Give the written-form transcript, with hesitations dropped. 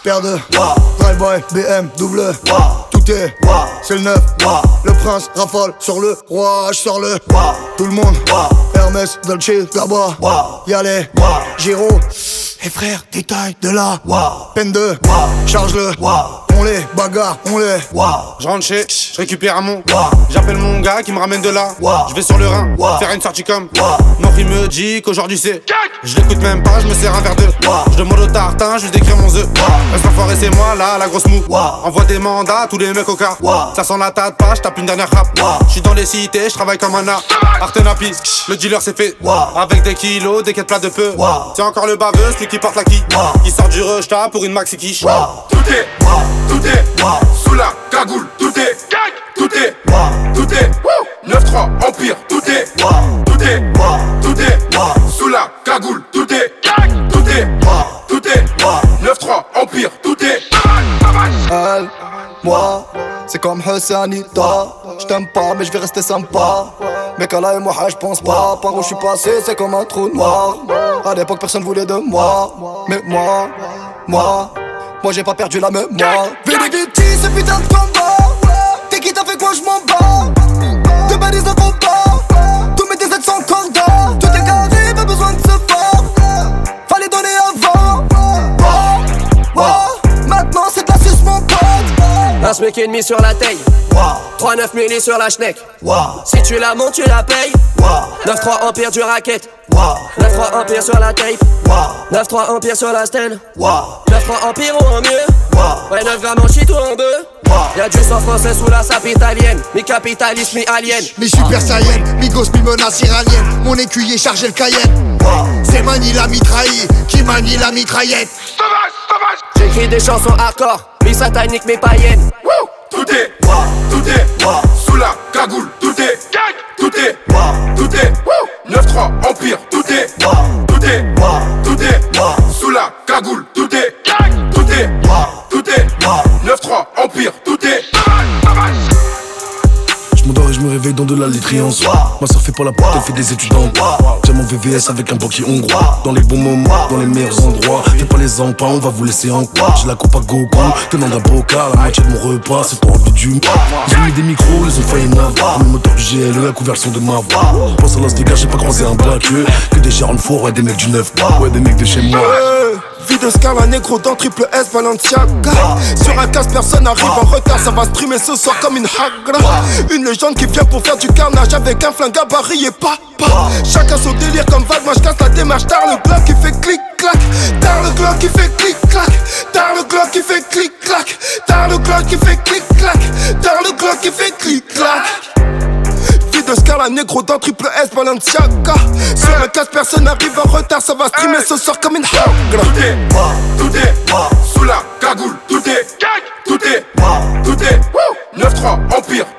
paire de Drive-by, BM, double tout est, c'est le neuf. Le prince rafale sur le roi, je sors le tout le monde, Hermès, Dolce, là-bas, y'a les Giro. Et frère, détail de la peine de charge-le. On les bagarre, on les Je rentre chez, je récupère un mon. J'appelle mon gars qui me ramène de là. Je vais sur le Rhin, faire une sortie comme Mori me dit qu'aujourd'hui c'est. Je l'écoute même pas, je me sers un verre d'eux. Je demande au tartin, je lui décris mon œuf. Reste l'enfoiré, c'est moi là, la grosse mou. Envoie des mandats à tous les mecs au car. Ça sent la tâte pas, je tape une dernière rap. J'suis dans les cités, je travaille comme un art. Artenapis, le dealer c'est fait. Avec des kilos, des quêtes plats de peu. C'est encore le baveux, celui qui porte la qui. Qui sort du rush pour une maxi quiche. Tout est sous la cagoule, tout est 9-3 Empire, tout est sous la cagoule, tout est 9-3 Empire, tout est. Elle, moi, c'est comme Hussanita. J't'aime pas mais j'vais rester sympa. Mais qu'Allah et moi j'pense pas. Par où j'suis passé c'est comme un trou noir. À l'époque personne voulait de moi. Mais moi j'ai pas perdu la mémoire. Vénéviti ce putain de combat. T'es qui t'as fait quoi j'm'en bats. De balises de combat. Tous mes DZ sont cordons. Tout est carré, pas besoin de se voir. Fallait donner avant. Maintenant c'est de la suce mon pote. Un SMIC et demi sur la taille. 3-9 milli sur la schneck. Si tu la montes tu la payes. 9-3 Empire du racket. 9-3 Empire sur la tape. 9-3 Empire sur la stand. 9-3 Empire ou en mieux. Ouais 9 grammes en shit ou en bœuf. Y'a du sang français sous la sape italienne. Mi capitaliste, mi alien. Mi super saiyan, mi gosse, mi menace iranienne. Mon écuyer chargé le Cayenne. C'est Mani la mitraille qui manie la mitraillette. J'écris des chansons hardcore, mi satanique, mi païenne. Tout est sous la cagoule, tout est 9-3 Empire, tout est sous la cagoule, tout est 9-3 Empire, tout est. J'm'endors et j'me réveille dans de la laiterie en soi. Ma soeur fait pas la porte, elle fait des études en droit. J'ai mon VVS avec un banquier hongrois. Dans les bons moments, dans les meilleurs endroits. Fais pas les empans, on va vous laisser en quoi. J'ai la coupe à Goku, tenant d'un bocal. La moitié de mon repas, c'est pour envie du. Ils ont mis des micros, ils ont failli m'avoir. Le moteur du GLE, la couverture son de ma voix. Pense à l'os des gars, j'ai pas croisé un blagueux. Que des gérants de four, ouais, des mecs du 9. Ouais, des mecs de chez moi. Vie de Scala négro dans triple S Balenciaga. Sur un casse personne arrive en retard. Ça va streamer ce soir comme une hagra. Une légende qui vient pour faire du carnage avec un flingue gabarit et pas. Chacun son délire comme vague. Moi j'casse la démarche. Tard le glock qui fait clic clac. Tard le glock qui fait clic clac. Tard le glock qui fait clic clac. Tard le glock qui fait clic clac. Tard le glock qui fait clic clac. De Scala négro dans triple S Balenciaga. Sur un casse personne arrive en retard. Ça va streamer ce soir comme une hagra. Tout est sous la cagoule, tout est 9-3 Empire.